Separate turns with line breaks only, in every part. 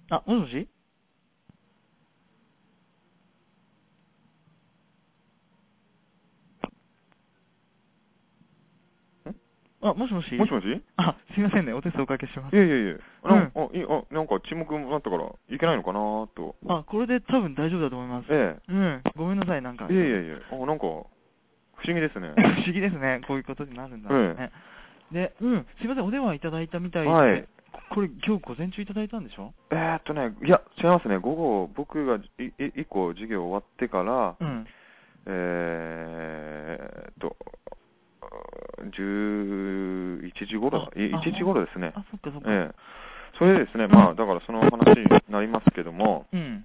あ、もしもし。あ、もしもし。
もしもし。
あ、すいませんね。お手数おかけします。
いやいやいや、なんか沈黙になったからいけないのかなと。
あ、これで多分大丈夫だと思います。
ええ。
うん。ごめんなさい、なんか。
いやいやいや、なんか、不思議ですね。
不思議ですね。こういうことになるんだね。で、すいません。お電話いただいたみたいで。
はい。
これ、今日午前中いただいたんでしょ？
いや、違いますね。午後、僕が一個授業終わってから、11時頃ですね。
あ、そっかそっか。
それでですね、まあ、だからその話になりますけども、ホー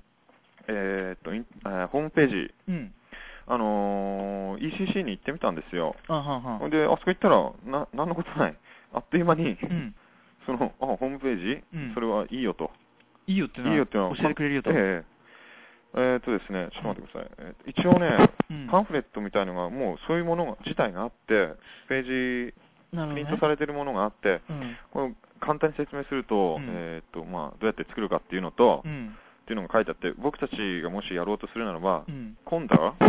ムページ、ECC に行ってみたんですよ。で、あそこ行ったら、なんのことない。あっという間に、ホームページ、それはいいよと。
いいよってのは教えてくれるよと。
ですね、ちょっと待ってください。一応ね、パンフレットみたいのが、もうそういうもの自体があって、ページ、プリントされてるものがあって、これ簡単に説明すると、まあ、どうやって作るかっていうのと、っていうのが書いてあって、僕たちがもしやろうとするならば、コンダって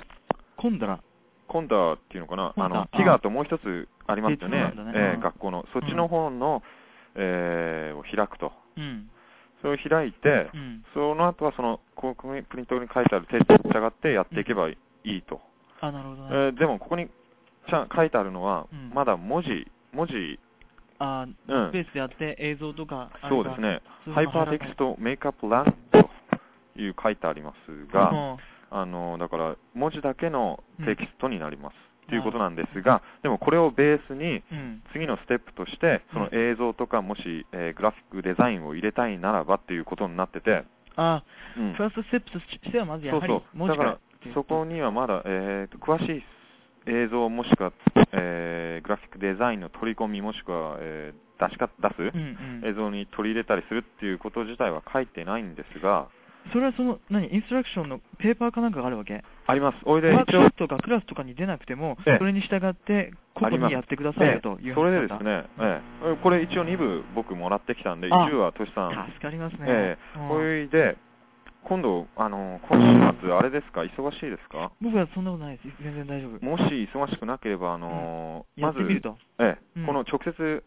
いうのかな、ティガーともう一つありますよね、学校の。そっちの方の、を開くと。それを開いて、その後はここにプリントに書いてある手に従ってやっていけばいいと。
なるほどね。
でも、ここに書いてあるのは、まだ文字、
スペースでやって映像とか、
そうですね、ハイパーテキストメイクアップランという書いてありますが、だから、文字だけのテキストになります。ということなんですが、でもこれをベースに、次のステップとして、その映像とか、もし、グラフィックデザインを入れたいならばっていうことになってて、
ファーストステップとしてはまずやはり文字から。
だから、そこにはまだ、詳しい映像もしくは、グラフィックデザインの取り込みもしくは、出す、映像に取り入れたりするっていうこと自体は書いてないんですが、
それはインストラクションのペーパーかなんかがあるわけ？
あります。
ワークショップとかクラスとかに出なくても、それに従って個々にやってくださいよという
それでですね、これ一応2部僕もらってきたんで、1部はトシさん。
助かりますね。
これで、今度、今週末、あれですか、忙しいですか？
僕はそんなことないです。全然大丈夫。
もし忙しくなければ、
やってみると。
この直接、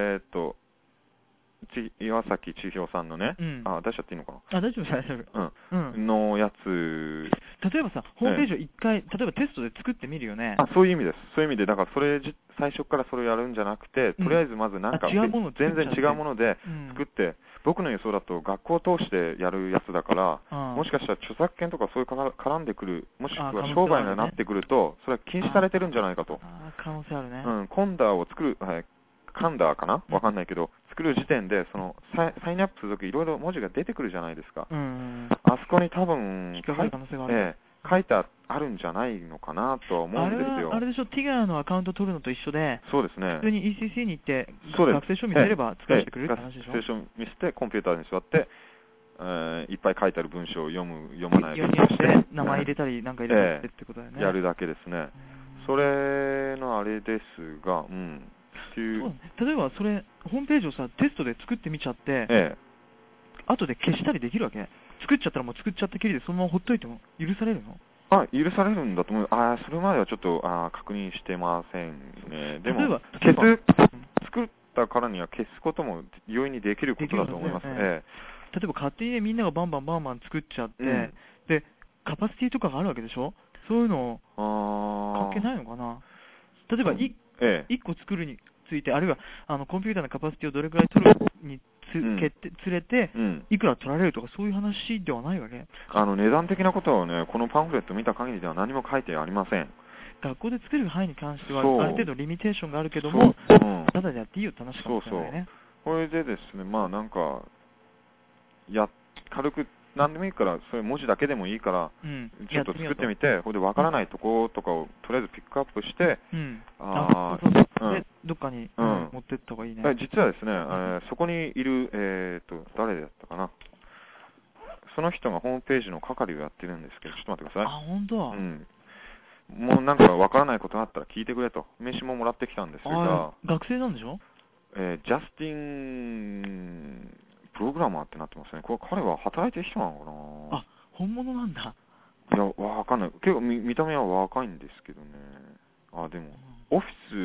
岩崎千尋さんのね、出しちゃっていいのかな？
大丈夫、大丈夫。
のやつ。
例えばさ、ホームページを一回、例えばテストで作ってみるよね。
そういう意味です。そういう意味で、だから最初からそれをやるんじゃなくて、とりあえずまずなんか、全然違うもので作って、僕の予想だと学校を通してやるやつだから、もしかしたら著作権とかそういう絡んでくる、もしくは商売になってくると、それは禁止されてるんじゃないかと。
可能性あるね。
コンダーを作る、カンダーかなわかんないけど、作る時点で、サインアップするときいろいろ文字が出てくるじゃないですか。あそこに多分、書いてあるんじゃないのかなとは思うんですよ。
あれでしょ、ティガーのアカウント取るのと一緒で、
そうですね。
普通に ECC に行って、学生証見せれば使ってくれるって話でしょ。
学生証見せて、コンピューターに座って、いっぱい書いてある文章を読まない
ようにして、名前入れたり、なんか入れたりってことだよね。
やるだけですね。それのあれですが、
例えばそれ、ホームページをさ、テストで作ってみちゃって、後で消したりできるわけ？作っちゃったらもう作っちゃったきりでそのままほっといても許されるの？
許されるんだと思う。それまではちょっと確認してませんね。でも、作ったからには消すことも容易にできることだと思いますね。
例えば勝手にみんながバンバン作っちゃって、で、カパシティとかがあるわけでしょ？そういうの関係ないのかな？例えば1個作るについて、あるいはコンピューターのカパシティをどれくらい取るにつれて、いくら取られるとかそういう話ではないわけ？
値段的なことはね、このパンフレット見た限りでは何も書いてありません。
学校で作る範囲に関しては、ある程度リミテーションがあるけども、ただでやっていいよって話かもしれないね。
これでですね、まあなんか、軽く、何でもいいから、そういう文字だけでもいいから、ちょっと作ってみて、これでわからないとことかをとりあえずピックアップして、
で、どっかに持ってった方がいいね。
実はですね、そこにいる、誰だったかな。その人がホームページの係をやってるんですけど、ちょっと待ってください。
本当？
もうなんかわからないことがあったら聞いてくれと。名刺ももらってきたんですが。
学生なんでしょ？
ジャスティン・プログラマーってなってますね。これ彼は働いてる人なのかな。
あ、本物なんだ。
いや、わかんない。結構見た目は若いんですけどね。あ、でも、オフィス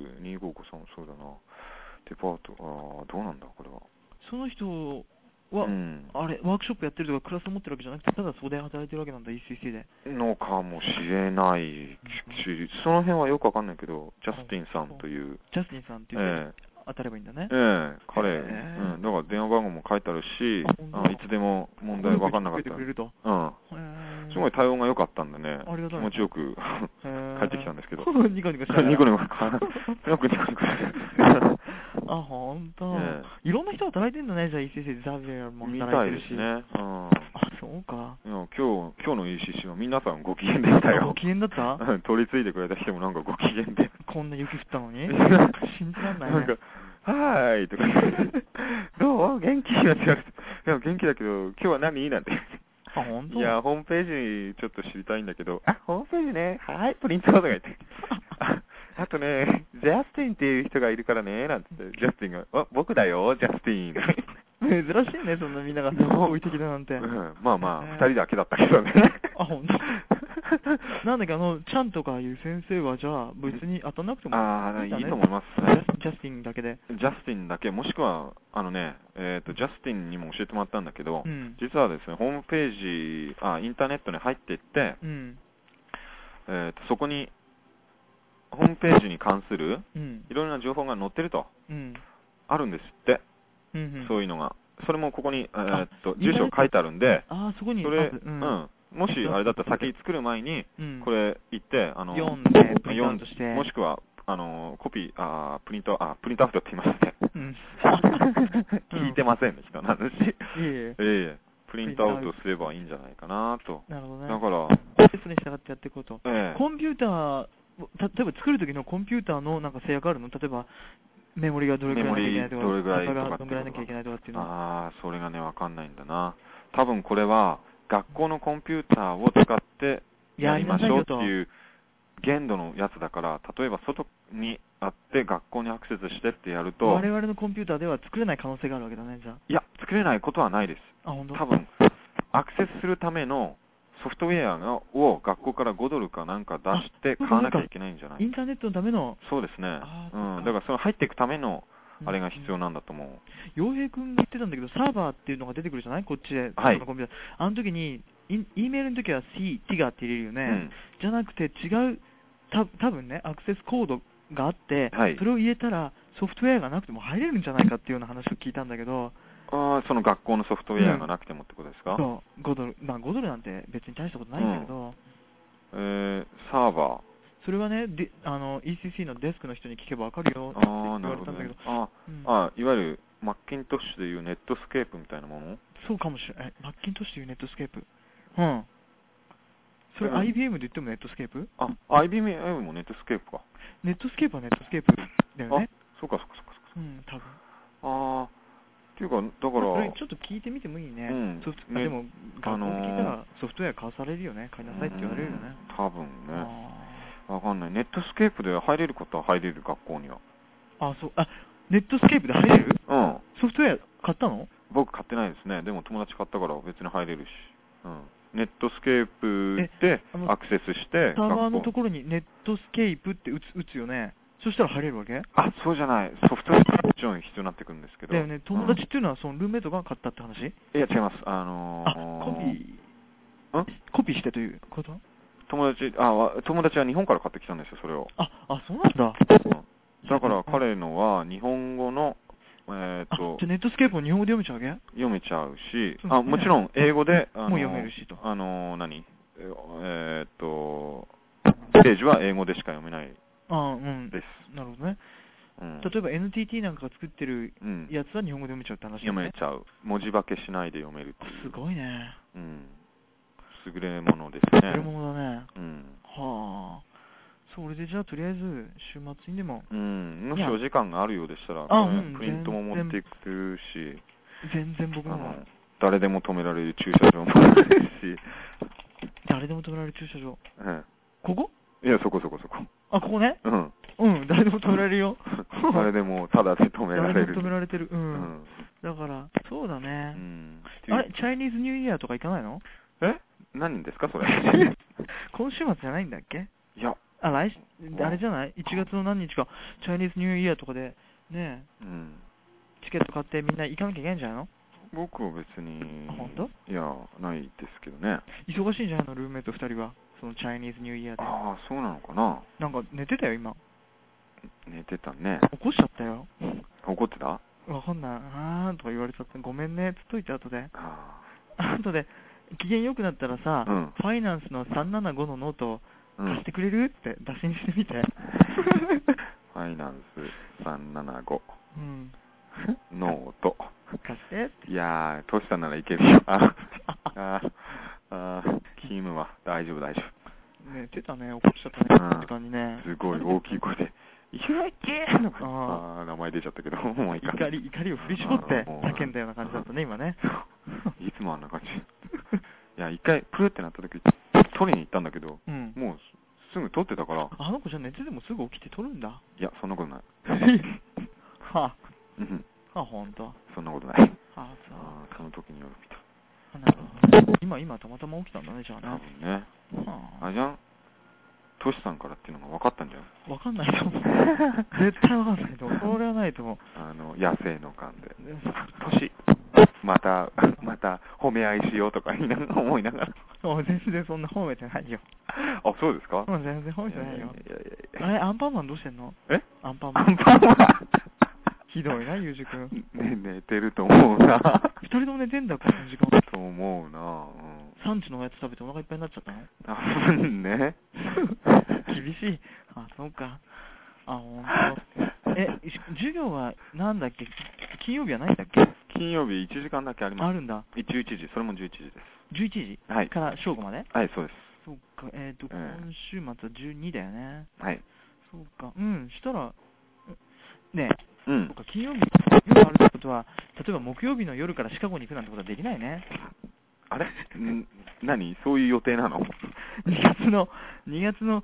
255さんもそうだな。デパート、どうなんだ、これは。
その人は、あれ、ワークショップやってるとかクラスを持ってるわけじゃなくて、ただそこで働いてるわけなんだ、ECC で。
のかもしれないし、その辺はよくわかんないけど、ジャスティンさんという。
ジャスティンさんっていう当たればいいんだね。
彼、だから電話番号も書いてあるし、いつでも問題わかんなかったら。すごい対応が良かったんでね、気持ちよく帰ってきたんですけど。
ニコニコして
ニコニコ。よくニコニコして。
あ、ほんと。いろんな人働いてんだね、じゃあ ECC でザビエルも
働いてるし。みたいですね。
あ、そうか。
今日の ECC は皆さんご機嫌でしたよ。
ご機嫌だった？
取り継いでくれた人もなんかご機嫌で。
こんな雪降ったのに信じらんないね。
なんか、はーいとか、どう元気なんて言われて、いや、元気だけど、今日は何なんて。
あ、ほんと？
いや、ホームページちょっと知りたいんだけど、ホームページね、はい、プリントとか言って。あとね、ジャスティンっていう人がいるからね、なんて言って、ジャスティンが、僕だよ、ジャスティン。
珍しいね、そんなみんなが置いてきたなんて。
まあまあ、二人だけだったけどね。
あ、ほんと？なんだっけ、ちゃんとかいう先生は、じゃあ、別に当たんなくても
いいと思いますね。
ジャスティンだけで。
ジャスティンだけ、もしくは、ジャスティンにも教えてもらったんだけど、実はですね、ホームページ、インターネットに入っていって、そこに、ホームページに関する、いろいろな情報が載ってると、あるんですって、そういうのが。それもここに、住所書いてあるんで、
そこに、
それ、もしあれだったら先作る前に、これ言って、
読んで、プリントアウトして、
もしくは、コピー、プリントアウトって言いますね。聞いてませんね、人の話。プリントアウトすればいいんじゃないかなと。
なるほどね。
だから、
ステップに従ってやっていこうと。コンピューター、例えば作るときのコンピューターのなんか制約あるの？例えば、メモリがどれくらいなきゃいけないとか、
どれぐらいとか、
どれくらいなきゃいけないとかっていう
の。それがね、わかんないんだな。多分これは、学校のコンピューターを使ってやりましょうっていう限度のやつだから、例えば外にあって学校にアクセスしてってやると、
我々のコンピューターでは作れない可能性があるわけだね、じゃあ。
いや、作れないことはないです。
本当？
多分、アクセスするためのソフトウェアを学校から5ドルかなんか出して買わなきゃいけないんじゃない？
インターネットのための。
そうですね。だからその入っていくためのあれが必要なんだと思う。
洋平君が言ってたんだけど、サーバーっていうのが出てくるじゃない？こっちで。
はい。
あの時に、E メールの時は TIGA って入れるよね。じゃなくて違う、多分ね、アクセスコードがあって、それを入れたらソフトウェアがなくても入れるんじゃないかっていうような話を聞いたんだけど。
その学校のソフトウェアがなくてもってことですか？
そう、5ドル。まあ5ドルなんて別に大したことないんだけど。
サーバー。
それはね、ECC のデスクの人に聞けばわかるよって言われたんだけど。
いわゆるマッキントッシュでいうネットスケープみたいなもの？
そうかもしれない。マッキントッシュでいうネットスケープ。それ IBM で言ってもネットスケープ
？IBM もネットスケープか。
ネットスケープはネットスケープだよね。
そうか。
多分。
っていうか、だから。
それちょっと聞いてみてもいいね。でも、学校で聞いたらソフトウェア買わされるよね。買いなさいって言われるよね。
多分ね。わかんない。ネットスケープで入れることは入れる、学校には。
ネットスケープで入れる？ソフトウェア買ったの？
僕買ってないですね。でも友達買ったから別に入れるし。ネットスケープでアクセスして、
サーバーのところにネットスケープって打つよね。そしたら入れるわけ？
そうじゃない。ソフトウェアがもちろん必要になってくるんですけど。
だよね。友達っていうのはそのルーメイトが買ったって話？
いや、違います。
コピーしてということ？
友達は日本から買ってきたんですよ、それを。
そうなんだ。
だから彼のは日本語の、
じゃあネットスケープを日本語で読めちゃうわけ？
読めちゃうし、もちろん英語で、
もう読めるしと。
ページは英語でしか読めないです。
なるほどね。例えば NTT なんかが作ってるやつは日本語で読めちゃうって話
読めちゃう。文字化けしないで読めるっていう。
すごいね。
優れものですね。
優れものだね。それでじゃあとりあえず週末にでも。
もしお時間があるようでしたら、プリントも持っていくし、
全然僕も。
誰でも止められる駐車場もあるし。
誰でも止められる駐車場。ここ？
いや、そこ。
ここね。 うん、誰でも止められるよ。
誰でもタダで止められる。
誰でも止められてる。うん。だから、そうだね。あれ、チャイニーズニューイヤーとか行かないの？
何ですか、それ。
今週末じゃないんだっけ？
いや。
あれじゃない？ 1 月の何日か、チャイニーズニューイヤーとかで、ねえ、チケット買ってみんな行かなきゃいけないんじゃないの？
僕は別に。
本当？
いや、ないですけどね。
忙しいんじゃないの、ルームメイト2人は。そのチャイニーズニューイヤーで。
ああ、そうなのかな。
なんか寝てたよ、今。
寝てたね。
起こしちゃったよ。
怒ってた？
わかんない。あーとか言われちゃった。ごめんね、つっといて、後で。後で、機嫌良くなったらさ、ファイナンスの375のノートを貸してくれるって打診してみて。
ファイナンス375。ノート。
貸してって。
いやー、トシさんならいけるよ。キムは大丈夫。
寝てたね、起こしちゃったね、時間にね。
すごい大きい声で、いけいけー名前出ちゃったけど、もういいか。
怒りを振り絞って叫んだような感じだったね、今ね。
いつもあんな感じ。いや、一回、プルってなった時、取りに行ったんだけど、もうすぐ取ってたから。
あの子じゃ寝てでもすぐ起きて取るんだ。
いや、そんなことない。
はあ、ほんと。
そんなことない。その時によるみたい。
今たまたま起きたんだね、じゃあね。
多分ね。あ、じゃん、トシさんからっていうのが分かったんじゃん。
分かんないと思う。絶対分かんないと思う。それはないと思う。
野生の感で。トシ、また褒め合いしようとか思いながら。
全然そんな褒めてないよ。
あ、そうですか？
全然褒めてないよ。あれ、アンパンマンどうしてんの？アンパンマン。ひどいな、ゆうじくん。
寝てると思うな。
二人とも寝てんだ、この時間。
と思うな。
サンチのおやつ食べてお腹いっぱいになっちゃったの？
ね。
厳しい。あ、そうか。あ、ほんと。授業はなんだっけ？金曜日はないんだっけ？
金曜日1時間だけあります。
あるんだ。
11時、それも11時です。
11時？
はい。
から正午まで？
はい、そうです。
そうか、今週末は12だよね。
はい。
そうか、したら、ねえ、そうか、金曜日夜あるってことは、例えば木曜日の夜からシカゴに行くなんてことはできないね。
あれ何そういう予定なの？
2月の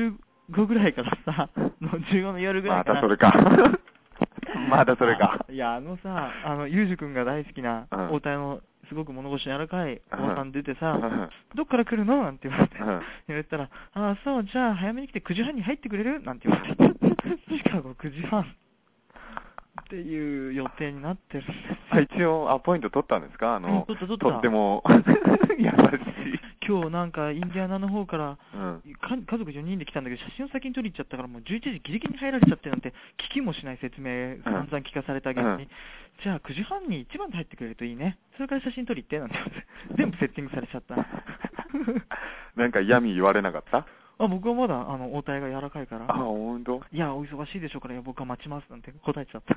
15ぐらいからさ、15の夜ぐらいから。
またそれか。まだそれか。
いや、ゆうじくんが大好きな、大田のすごく物腰柔らかいおばさん出てさ、どっから来るのなんて言われたら、ああ、そう、じゃあ早めに来て9時半に入ってくれるなんて言われて、シカゴ9時半っていう予定になってるんですよ。
一応アポイント取ったんですか？
取った。
とっても優しい。
今日なんかインディアナの方から、家族4人で来たんだけど、写真を先に撮りに行っちゃったから、もう11時ギリギリに入られちゃってなんて、聞きもしない説明、散々聞かされたけどに、じゃあ9時半に一番で入ってくれるといいね。それから写真撮り行って、なんて全部セッティングされちゃった。
なんか嫌味言われなかった？
僕はまだ、応対が柔らかいから。
あ、ほんと？
いや、お忙しいでしょうから、僕は待ちますなんて答えちゃった。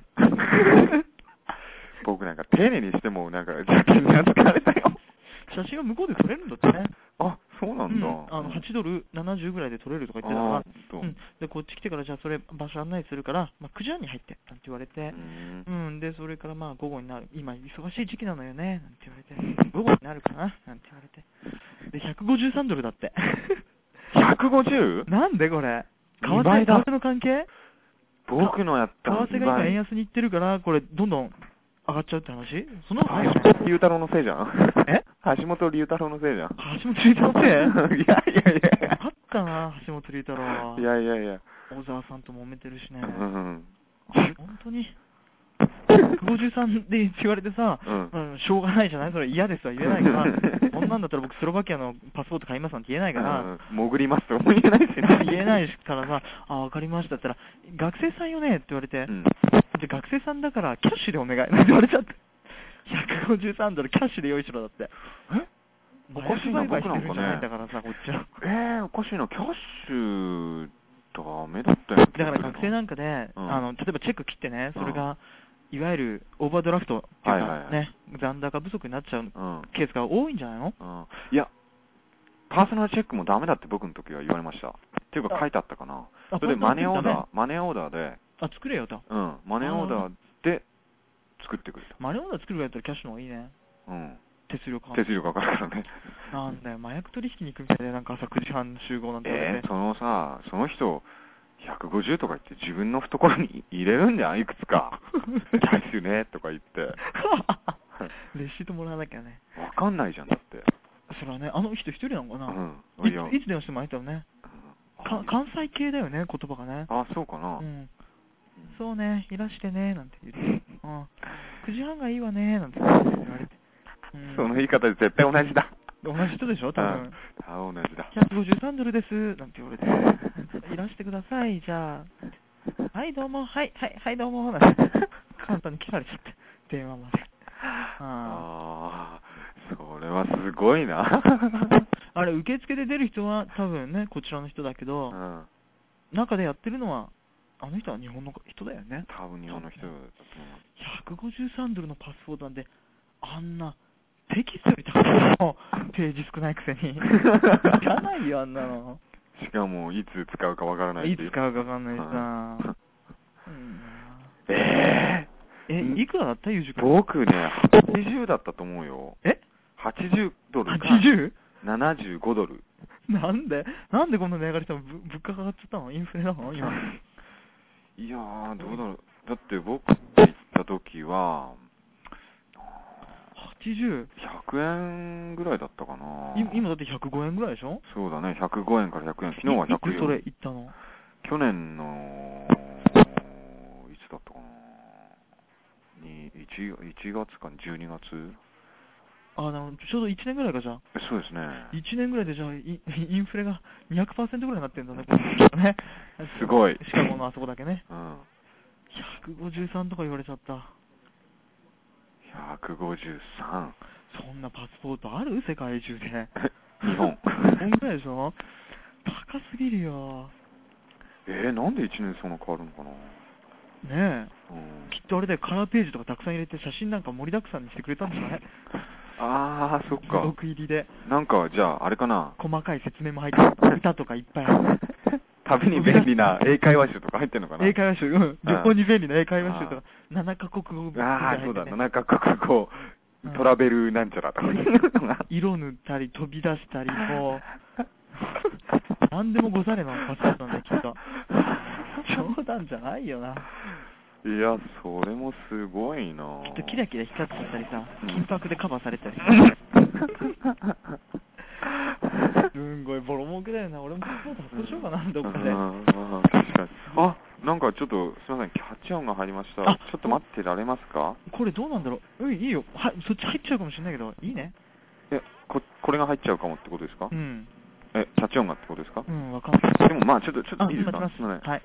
僕なんか丁寧にしても、なんか邪険に扱われたよ。
写真は向こうで撮れるんだってね。
あ、そうなんだ。
8ドル70ぐらいで撮れるとか言ってたから、で、こっち来てから、じゃあそれ場所案内するから、9時半に入って、なんて言われて、で、それから午後になる、今忙しい時期なのよね、なんて言われて、午後になるかな、なんて言われて。で、153ドルだって。
150？
なんでこれ？為替の関係？
僕のやった
為替が今円安にいってるから、これどんどん上がっちゃうって話？その
橋本龍太郎のせいじゃん。橋本龍太郎のせいじゃん。
橋本龍太郎のせい？
いや。
あったな、橋本龍太郎は。
いや。
小沢さんと揉めてるしね。本当に。153で言われてさ、しょうがないじゃない？それ嫌ですわ、言えないから。こんなんだったら僕スロバキアのパスポート買いますなんて言えないから。
潜りますとも言えないしね。
言えないからさ、わかりましたって言ったら、学生さんよねって言われて、で、学生さんだからキャッシュでお願いって言われちゃって。153ドルキャッシュで用意しろだって。
おかしいな、僕なんかね。
だからさ、こっちは。
おかしいな、キャッシュダメだったよ。
だから学生なんかで、例えばチェック切ってね、それが、いわゆるオーバードラフトっていうかね、残高不足になっちゃうケースが多いんじゃないの？
いや、パーソナルチェックもダメだって僕の時は言われました。っていうか書いてあったかな。それでマネーオーダーで。
作れよと。
マネーオーダーで作ってくれた。
マネーオーダー作るぐらいだったらキャッシュの方がいいね。手数料かか
るからね。
なんだよ、麻薬取引に行くみたいで、なんか朝9時半集合なんて。
その人、 150とか言って自分の懐に入れるんじゃん、いくつか。ですよね、とか言って。
レシートもらわなきゃね。
わかんないじゃん、だって。
それはね、あの人一人なのかな。
うん。
いつ電話しても相手はね。関西系だよね、言葉がね。
あ、そうかな。
うん。そうね、いらしてね、なんて言って。うん。9時半がいいわね、なんて言われて。
その言い方で絶対同じだ。
同じ人でしょ、多分。
同じだ。
153ドルです、なんて言われて。いらしてください、じゃあ。はい、どうも、はい、どうも、なんて。簡単に切られちゃって、電話まで。
ああ、それはすごいな。
あれ、受付で出る人は多分ね、こちらの人だけど、中でやってるのは、あの人は日本の人だよね。
多分日本の人だと
思う。153ドルのパスポートなんで、あんな、テキストより高いの、ページ少ないくせに。いらないよ、あんなの。
しかも、いつ使うかわからない
いつ使うかわからないしさ。いくらだったゆうじくん。
僕ね、80だったと思うよ。80ドルか。75ドル。
なんでこんな値上がりしたの？物価が上がっちゃったの？インフレなの今。
いやー、どうだろう。だって僕行った時は、
80？
100円ぐらいだったかな。
今だって105円ぐらいでしょ？
そうだね、105円から100円。昨日は100円。
いつそれ行ったの？
去年の、いつだったかな。1月か12月。
ちょうど1年ぐらいかじゃあ。
そうですね。
1年ぐらいでじゃあ、インフレが 200% ぐらいになってるんだね、このね。
すごい。
しかもあそこだけね。153とか言われちゃった。
153。
そんなパスポートある？世界中で。
日本。
日本ぐらいでしょ？高すぎるよ。
なんで1年そんな変わるのかな。
ねえ。きっとあれでカラーページとかたくさん入れて写真なんか盛りだくさんにしてくれたんですかね。
ああ、そっか。
付録入りで。
なんか、じゃあ、あれかな。
細かい説明も入ってる。歌とかいっぱいある。
旅に便利な英会話集とか入ってるのかな。
英会話集、旅行に便利な英会話集とか、7カ国語。
そうだ、7カ国語、トラベルなんちゃらとか。
色塗ったり、飛び出したり、もう、なんでもござれのパスポートなんだよ、きっと。冗談じゃないよな。
いや、それもすごいな。
きっとキラキラ光ってたりさ、金箔でカバーされたりすんごいボロ儲けだよな。俺もパスポート発行しようかな、どっかで。
確かに。なんかちょっと、すみません、キャッチ音が入りました。ちょっと待ってられますか？
これどうなんだろう。いいよ。そっち入っちゃうかもしれないけど、いいね。
これが入っちゃうかもってことですか？
うん。
キャッチ音がってことですか？
わかんない。
でもまあ、ちょっといいですか？
はい。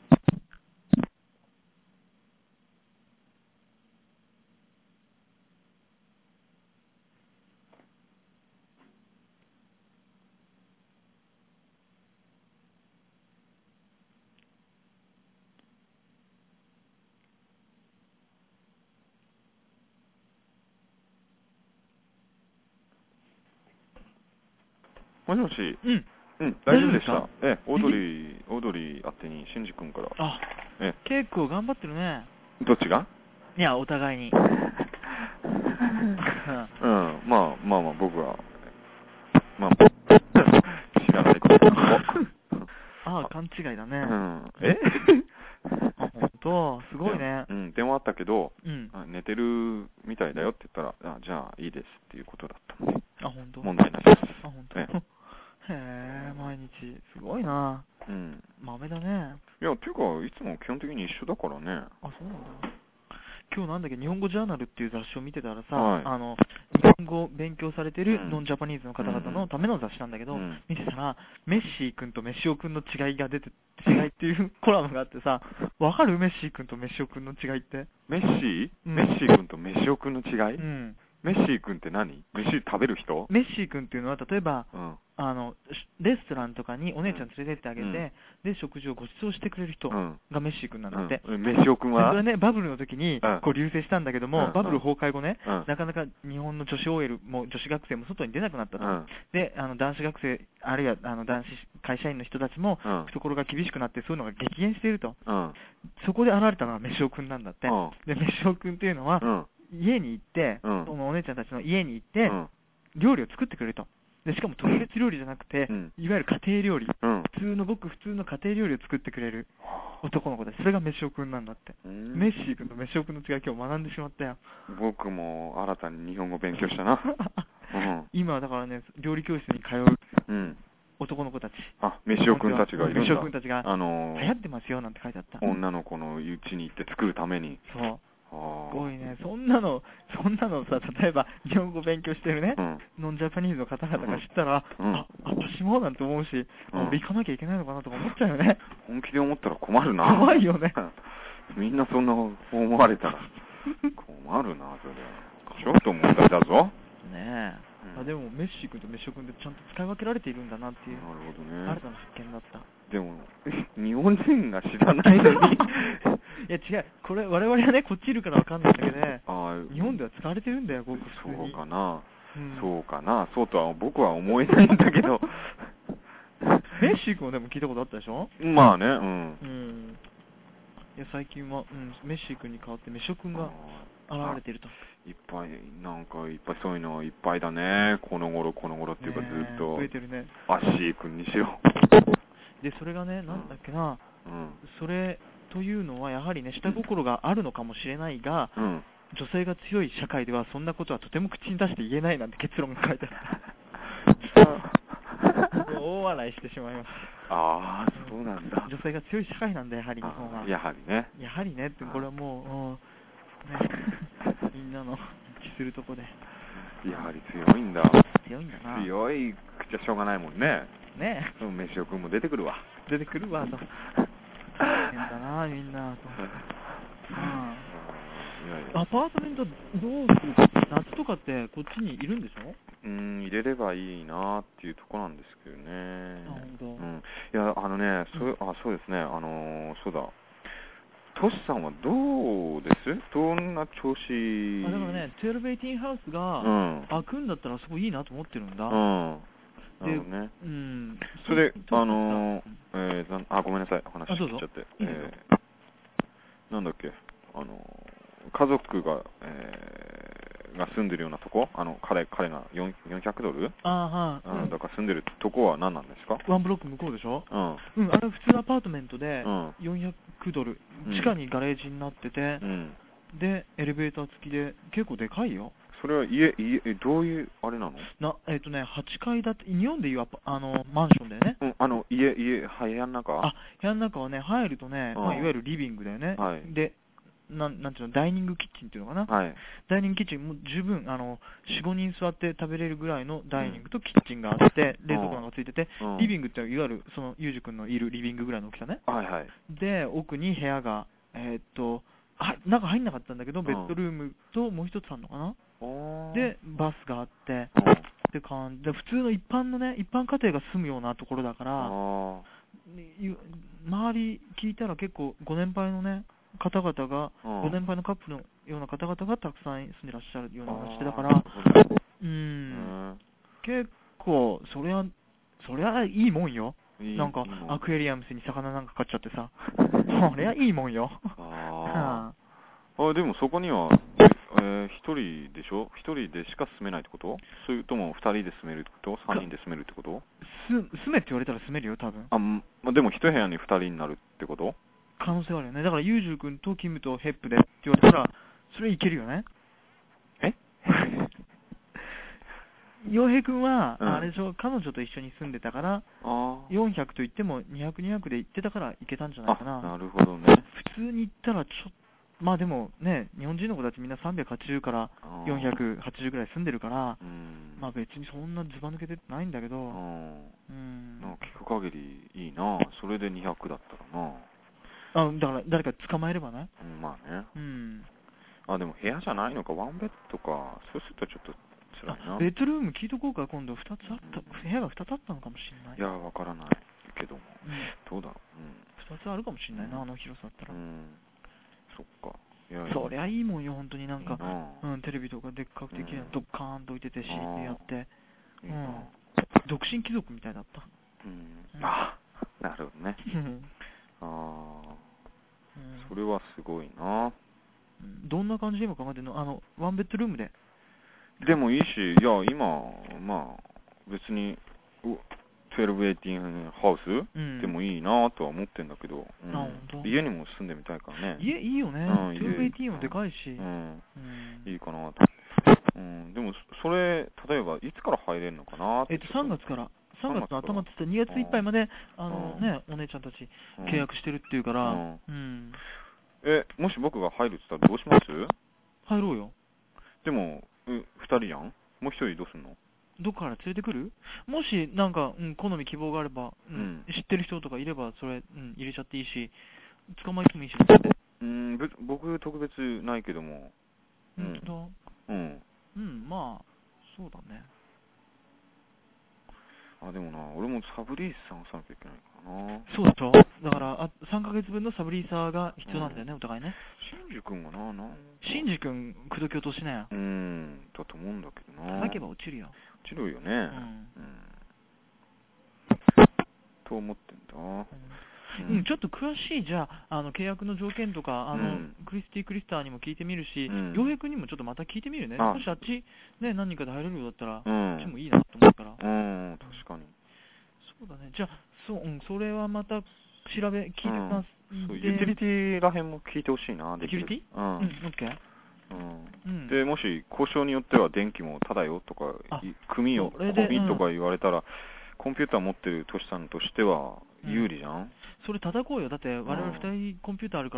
もしもし。大丈夫でした。オードリー宛てに、シンジ君から。
結構頑張ってるね。
どっちが？
いや、お互いに。
まあ、僕は、知らないこと
勘違いだね。ほんと、すごいね。
電話あったけど、寝てるみたいだよって言ったら、じゃあいいですっていうことだったので。
ほんと。
問題ないです。
ほんと。毎日、すごいな。豆だね。
いや、ていうか、いつも基本的に一緒だからね。
そうなんだ。今日なんだっけ、日本語ジャーナルっていう雑誌を見てたらさ、日本語を勉強されてるノンジャパニーズの方々のための雑誌なんだけど、見てたら、メッシー君とメッシオ君の違いっていうコラムがあってさ、わかる？メッシー君とメッシオ君の違いって。
メッシー君とメッシオ君の違い？メッシー君って何？飯食べる人？
メッシー君っていうのは、例えば、レストランとかにお姉ちゃん連れてってあげて、で、食事をご馳走してくれる人がメッシー君なんだって。
メッシオ君は？
それね、バブルの時に、流星したんだけども、バブル崩壊後ね、なかなか日本の女子 OL も女子学生も外に出なくなったと。で、男子学生、あるいは男子会社員の人たちも、懐が厳しくなって、そういうのが激減していると。そこで現れたのがメッシオ君なんだって。で、メッシオ君っていうのは、家に行って、そのお姉ちゃんたちの家に行って、料理を作ってくれると。 でしかも特別料理じゃなくて、いわゆる家庭料理、ごく普通の家庭料理を作ってくれる男の子で、それが飯尾くんなんだって。メッシーくんと飯尾くんの違い今日学んでしまったよ。
僕も新たに日本語勉強したな。
今だからね、料理教室に通う男の子たち。
飯尾くんたちがいるんだ。
飯尾くんたちが流行ってますよなんて書いてあった。
女の子の家に行って作るために。
そう。すごいね。そんなのさ、例えば日本語勉強してるね、ノンジャパニーズの方々が知ったら、私もなんて思うし、俺行かなきゃいけないのかなとか思っちゃうよね。
本気で思ったら困るな。
怖いよね。
みんなそんな思われたら困るな、それ。ちょっと問題だぞ。
ねえ。でもメッシー君とメッショ君でちゃんと使い分けられているんだなっていう、
なるほどね、
新たな発見だった。
でも日本人が知らないのに
いや違う、これ我々はねこっちいるからわかんないんだけどね、日本では使われてるんだよ、ごく普通に。
そうかな、そうかな、そうとは僕は思えないんだけど
メッシー君はでも聞いたことあったでしょ。
まあね、
いや最近は、メッシー君に代わってメッショ君が現れてると。
いっぱいそういうのいっぱいだね、この頃っていうかずっと
増えてるね。
アッシー君にしろ。
でそれがね、なんだっけな、それというのはやはりね、下心があるのかもしれないが、女性が強い社会ではそんなことはとても口に出して言えないなんて結論が書いてあった。大笑いしてしまいます。
ああ、そうなんだ。
女性が強い社会なんだ、やはり日本は。
やはりね。
やはりねって、これはもう、ね、みんなの一致するとこで。
やはり強いんだ。
強いんだな。
強いくちゃしょうがないもんね。
ね
え。飯尾くんも出てくるわ。
出てくるわと。大変だな、みんなと。アパートメントどうするか、夏とかってこっちにいるんでしょ？
入れればいいなっていうとこなんですけどね。いや、そうですね、そうだ。トシさんはどうです？どんな調子？
だからね、1218ハウスが開くんだったらすごいいいなと思ってるんだ。
なるほどね。それで、ごめんなさい、話聞いちゃって。なんだっけ、家族が、住んでるようなとこ、彼が400ドルだから住んでるとこは何なんですか？
ワンブロック向こうでしょ？あれ普通アパートメントで400ドル、地下にガレージになってて、で、エレベーター付きで結構でかいよ。
それはどういうあれなの
？8階建て、日本でいうマンションだよね。
部屋の中？
部屋の中はね、入るとね、いわゆるリビングだよね。で、なんていうの、ダイニングキッチンっていうのかな。ダイニングキッチンも十分、4、5人座って食べれるぐらいのダイニングとキッチンがあって、冷蔵庫なんかついてて、リビングっていわゆる、ユージ君のいるリビングぐらいの大きさね。で、奥に部屋が、中入んなかったんだけど、ベッドルームともう一つあるのかな。で、バスがあって、って感じで、普通の一般家庭が住むようなところだから、周り聞いたら結構ご年配のね、方々が、ご年配のカップルのような方々がたくさん住んでらっしゃるような話だから、結構、そりゃいいもんよ。なんか、アクエリアムスに魚なんか買っちゃってさ、そりゃいいもんよ。
でもそこには、一人でしょ？一人でしか住めないってこと？それとも二人で住めるってこと？三人で住めるってこと？
住めって言われたら住めるよ、多分。
でも一部屋に二人になるってこと？
可能性はあるよね。だからユージュ君とキムとヘップでって言われたら、それいけるよね。洋平君は、あれでしょ、彼女と一緒に住んでたから、400と言っても200、200で行ってたから行けたんじゃないかな。
なるほどね。
普通に行ったらまあでもね、日本人の子たちみんな380から480ぐらい住んでるから、まあ別にそんなずば抜けてないんだけど、
聞く限りいいな。それで200だったらな。
だから誰か捕まえればね。
まあね。でも部屋じゃないのか、ワンベッドか。そうするとちょっと辛いな。
ベッドルーム聞いとこうか、今度2つあった、部屋が2つあったのかもしれない。
いや、わからないけども。どうだろう。
2つあるかもしれないな、あの広さだったら。
そっか。
そりゃいいもんよ、本当になんか、テレビとかでっかくてきれいなドッカーンと置いてて、敷いてやって、独身貴族みたいだった。
なるほどね。それはすごいな。
どんな感じで今考えてるの？ワンベッドルームで。
でもいいし、いや、今、まあ、 別に1218ハウスでもいいなとは思ってんだけど、家にも住んでみたいからね。
家いいよね。1218もでかいし。
いいかなと。でも、それ、例えば、いつから入れるのかな
3月から。3月の頭って言って2月いっぱいまで、お姉ちゃんたち契約してるっていうから、
もし僕が入るって言ったらどうします？
入ろうよ。
でも、2人やん？もう1人どうすんの？
どっから連れてくる？もし、なんか、好み希望があれば、知ってる人とかいれば、それ、入れちゃっていいし、捕まえてもいいし。
僕、特別ないけども。
まあ、そうだね。
でもな、俺もサブリース探さなきゃいけないからな。
そうでしょ？だから、3ヶ月分のサブリーサーが必要なんだよね、お互いね。
シンジ君が
シンジ君、口説き落としなよ。
だと思うんだけどな。
叩けば落ちるよ。
落ちるよね。と思ってんだ。
ちょっと詳しい、じゃあ、契約の条件とか、クリスティ・クリスターにも聞いてみるし、洋平君にもちょっとまた聞いてみるね。もしあっち、ね、何人かで入れるようだったら、こっちもいいなと思うから。
確かに。
そうだね。じゃあ、それはまた聞いてます。
ユーティリティらへんも聞いてほしいな。
ユーティリティ？オッケー。
で、もし交渉によっては電気もただよとか、組とか言われたら、コンピューター持ってるトシさんとしては有利じゃん？
それ叩こうよ。だって我々2人コンピューターあるから、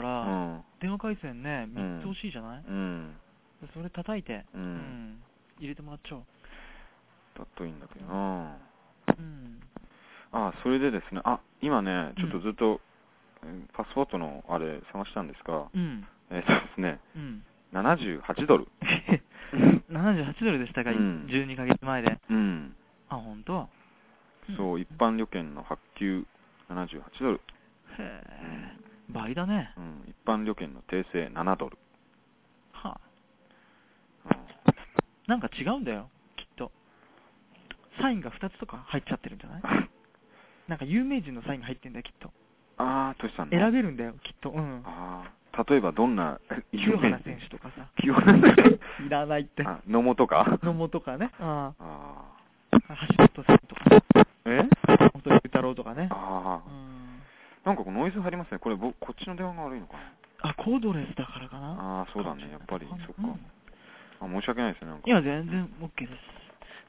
電話回線ね、3つ欲しいじゃない？それ叩いて、入れてもらっちゃおう。
だといいんだけどな。それでですね、今ね、ちょっとずっと、パスポートのあれ探したんですが、ですね、78ドル。
78ドルでしたか、12ヶ月前で。本当？
そう、一般旅券の発給78ドル。
倍だね。
一般旅券の訂正7ドル。
なんか違うんだよ、きっと。サインが2つとか入っちゃってるんじゃない？なんか有名人のサインが入ってんだよ、きっと。
トシさんの。
選べるんだよ、きっと。
例えばどんな
清原選手とかさ。
清原選手
いらないって。
野茂とか
野茂とかね。橋本さんとか。本当に太郎とかね。
なんかノイズ入りますね。これこっちの電話が悪いのかな。
コードレスだからかな。
そうだね、やっぱり。そっか。申し訳ないですね、なんか。
いや、全然 OK です。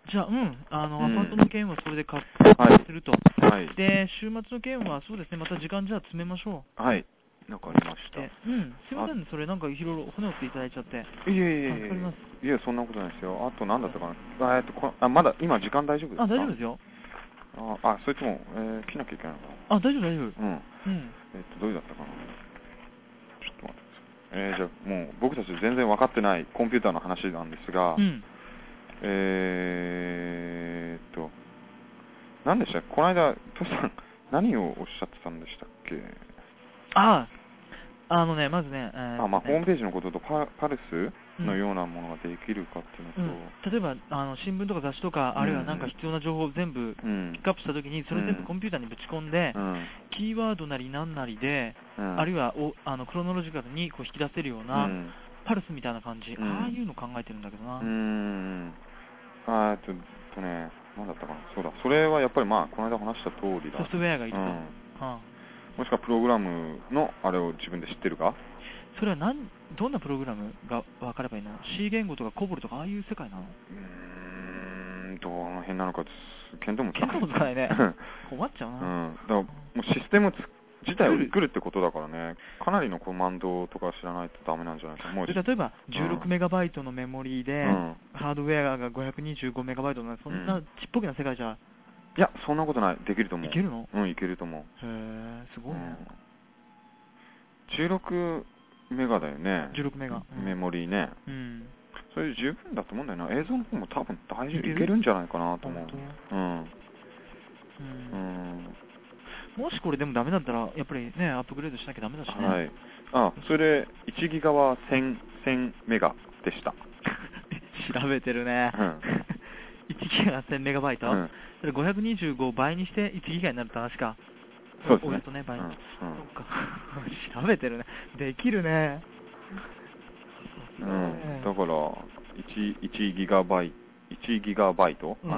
じゃあ、アパートの件はそれで確認すると。で、週末の件はそうですね、また時間じゃあ詰めましょう。
はい。なんかありました。
すいませんね、それなんかいろいろ骨折っていただいちゃって。
いや、そんなことないですよ。あと何だったかな。まだ、今時間大丈夫ですか？
大丈夫ですよ。
それとも、切らなきゃいけないのかな。
大丈夫、大丈夫。
どうだったかな。ちょっと待ってください。じゃあ、もう僕たち全然分かってないコンピューターの話なんですが、何でしたっけ？この間、トシさん、何をおっしゃってたんでしたっけ？
まずね、
ホームページのこととパルスのようなものができるかっていうの
と、例えば新聞とか雑誌とか、あるいはなんか必要な情報を全部ピックアップしたときに、それ全部コンピューターにぶち込んで、キーワードなりなんなりで、あるいはクロノロジカルにこう引き出せるような、パルスみたいな感じ、ああいうの考えてるんだけどな。
何だったかな。そうだ、それはやっぱりこの間話した通りだ。
ソフトウェアがいると。
もしくはプログラムのあれを自分で知ってるか？
それはどんなプログラムが分かればいいの？ C 言語とかコボルとかああいう世界なの？
どの辺なのか見当もつ
かないね。困っちゃうな。
だからもうシステム自体を作るってことだからね、かなりのコマンドとか知らないとダメなんじゃないか。
例えば16メガバイトのメモリーで、ハードウェアが525メガバイトのそんなちっぽけな世界じゃ。
いや、そんなことない。できると思う。
いけるの？
いけると思う。
すごいね。
16メガだよね。
16メガ。
メモリーね。それで十分だと思うんだよな。映像の方も多分大丈夫。いけるんじゃないかなと思う。
もしこれでもダメだったら、やっぱりね、アップグレードしなきゃダメだしね。
それで1ギガは1000メガでした。
調べてるね。1ギガが1000メガバイト？それ525倍にして1ギガになるって話か。
そうですね。
そっか。調べてるね。できるね。
だから1ギガバイト